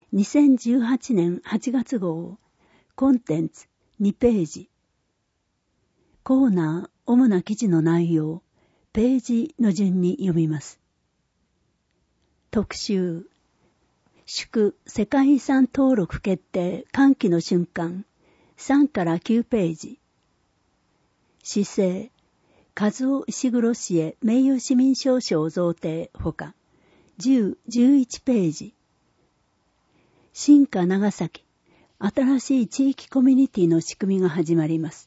2018年8月号、コンテンツ2ページ。コーナー、主な記事の内容、ページの順に読みます。特集、祝世界遺産登録決定歓喜の瞬間、3から9ページ。市政、和夫石黒氏へ名誉市民証書贈呈ほか、10、11ページ。新華長崎、新しい地域コミュニティの仕組みが始まります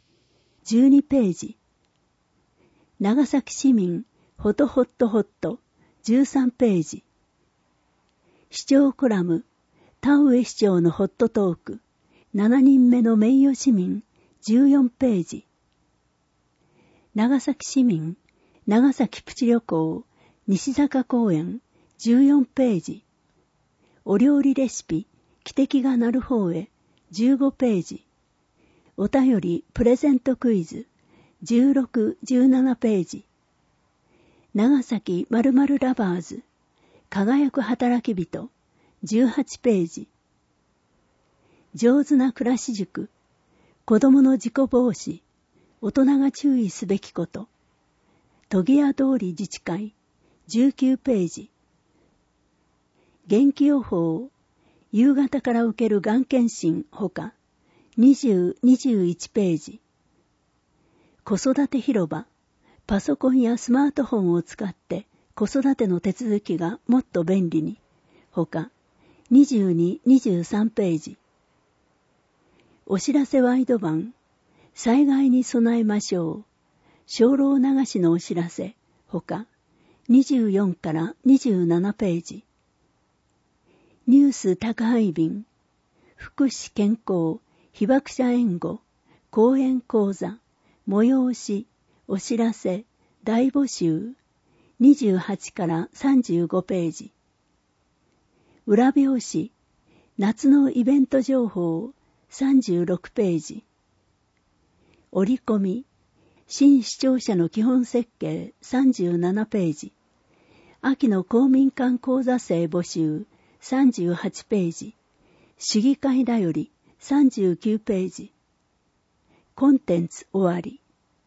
。12ページ。長崎市民、ホトホットホット、13ページ。市長コラム、田上市長のホットトーク、7人目の名誉市民、14ページ。長崎市民、長崎プチ旅行、西坂公園、14ページ。お料理レシピ、汽笛が鳴る方へ、15ページ。お便りプレゼントクイズ、16、17ページ。長崎〇〇ラバーズ、輝く働き人、18ページ。上手な暮らし塾、子供の事故防止、大人が注意すべきこと、都議屋通り自治会、19ページ。元気予報、夕方から受けるがん検診ほか、20、21ページ。子育て広場、パソコンやスマートフォンを使って子育ての手続きがもっと便利に、ほか、22、23ページ。お知らせワイド版、災害に備えましょう。精霊流しのお知らせ、ほか、24から27ページ。ニュース宅配便、福祉健康、被爆者援護、講演講座、催し、お知らせ、大募集、28から35ページ。裏表紙、夏のイベント情報、36ページ。折り込み、新市庁舎の基本設計、37ページ。秋の公民館講座生募集、38ページ。市議会だより、39ページ。コンテンツ終わり。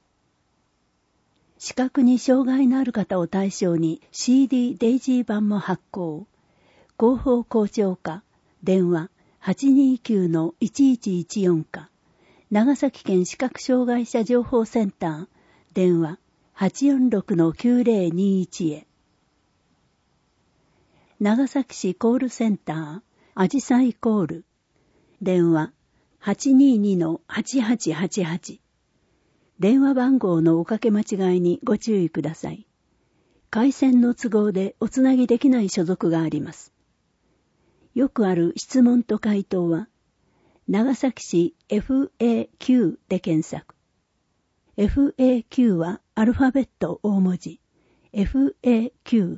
視覚に障害のある方を対象に CD デイジー版も発行。広報校長課、電話 829-1114 課。長崎県視覚障害者情報センター、電話 846-9021 へ。長崎市コールセンター、あじさいコール、電話 822-8888。電話番号のおかけ間違いにご注意ください。回線の都合でおつなぎできない所属があります。よくある質問と回答は、長崎市 FAQ で検索。FAQ はアルファベット大文字。FAQ。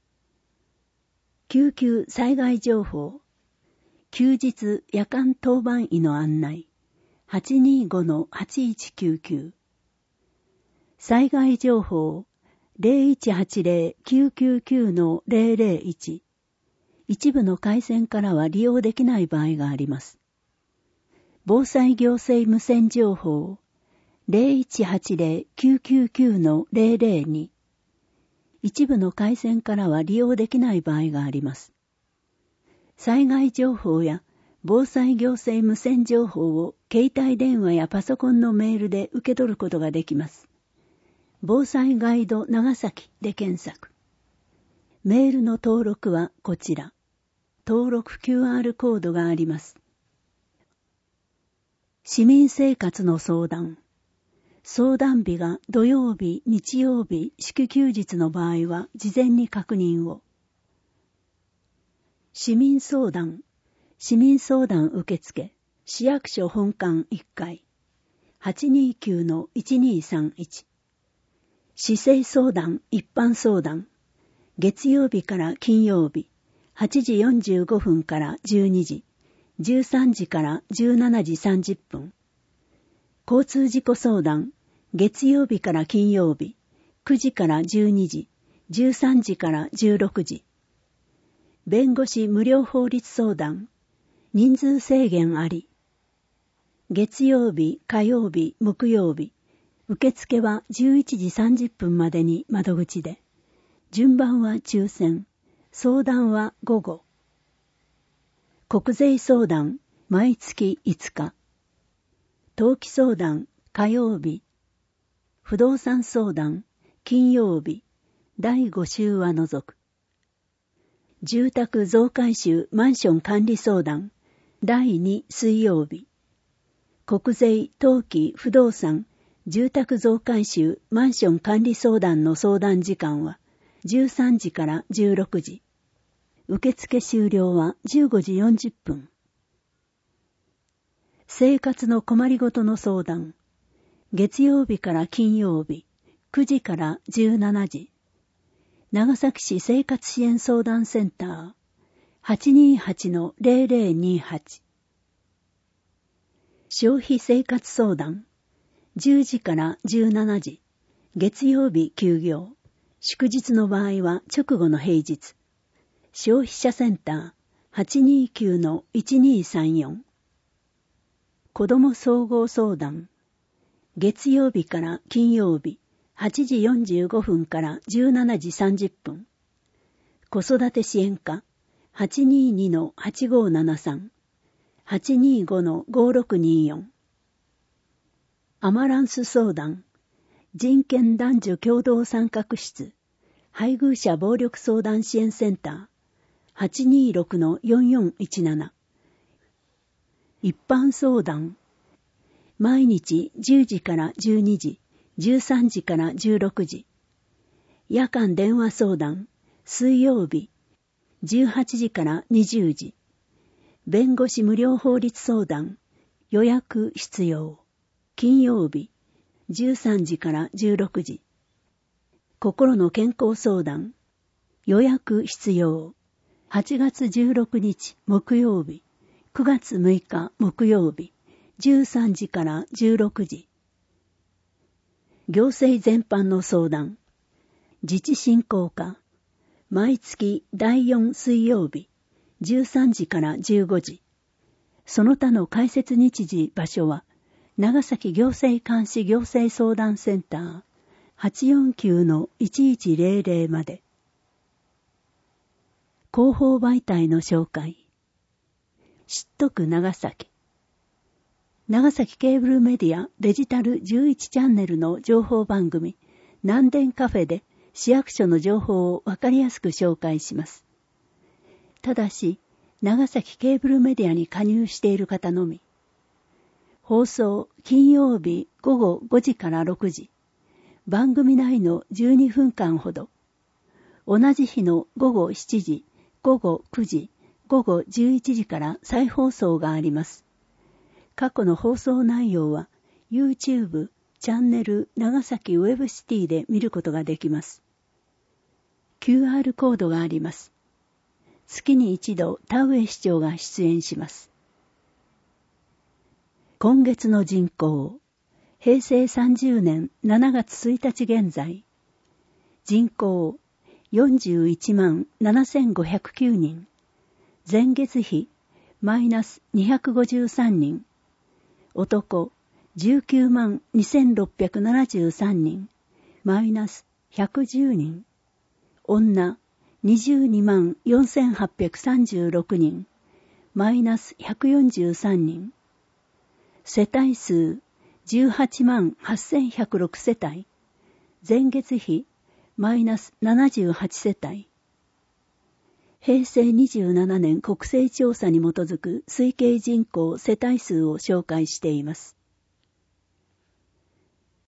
救急災害情報。休日夜間当番医の案内。825-8199。災害情報。0180-999-001。一部の回線からは利用できない場合があります。防災行政無線情報 0180-999-002。一部の回線からは利用できない場合があります。災害情報や防災行政無線情報を携帯電話やパソコンのメールで受け取ることができます。防災ガイド長崎で検索。メールの登録はこちら。登録 QR コードがあります。市民生活の相談。相談日が土曜日、日曜日、祝休日の場合は事前に確認を。市民相談。市民相談受付。市役所本館1階。829-1231。市政相談、一般相談。月曜日から金曜日。8時45分から12時。13時から17時30分。交通事故相談。月曜日から金曜日。9時から12時。13時から16時。弁護士無料法律相談。 人数制限あり。月曜日、火曜日、木曜日、受付は11時30分までに窓口で、順番は抽選、相談は午後。国税相談、毎月5日。登記相談、火曜日。不動産相談、金曜日。第5週は除く。住宅増改修マンション管理相談、第2水曜日。国税、登記、不動産、住宅増改修マンション管理相談の相談時間は13時から16時。受付終了は15時40分。生活の困りごとの相談。月曜日から金曜日、9時から17時。長崎市生活支援相談センター 828-0028。消費生活相談。10時から17時。月曜日休業。祝日の場合は直後の平日。消費者センター 829-1234。子ども総合相談。月曜日から金曜日、8時45分から17時30分。子育て支援課 822-8573。825-5624。アマランス相談。人権男女共同参画室。配偶者暴力相談支援センター 826-4417。一般相談。毎日10時から12時、13時から16時。夜間電話相談。水曜日、18時から20時。弁護士無料法律相談。予約必要。金曜日、13時から16時。心の健康相談。予約必要。8月16日木曜日、9月6日木曜日、13時から16時。行政全般の相談。自治振興課。毎月第4水曜日、13時から15時。その他の開設日時場所は、長崎行政監視行政相談センター 849-1100 まで。広報媒体の紹介。知っとく長崎。長崎ケーブルメディアデジタル11チャンネルの情報番組、南電カフェで市役所の情報をわかりやすく紹介します。ただし、長崎ケーブルメディアに加入している方のみ。放送、金曜日午後5時から6時。番組内の12分間ほど。同じ日の午後7時、午後9時、午後11時から再放送があります。過去の放送内容は YouTube チャンネル長崎ウェブシティで見ることができます。QR コードがあります。月に一度田上市長が出演します。今月の人口、平成30年7月1日現在、人口41万7509人、前月比マイナス253人、男19万2673人、マイナス110人、女22万4836人、マイナス143人、世帯数18万8106世帯、前月比マイナス78世帯。平成27年国勢調査に基づく推計人口世帯数を紹介しています。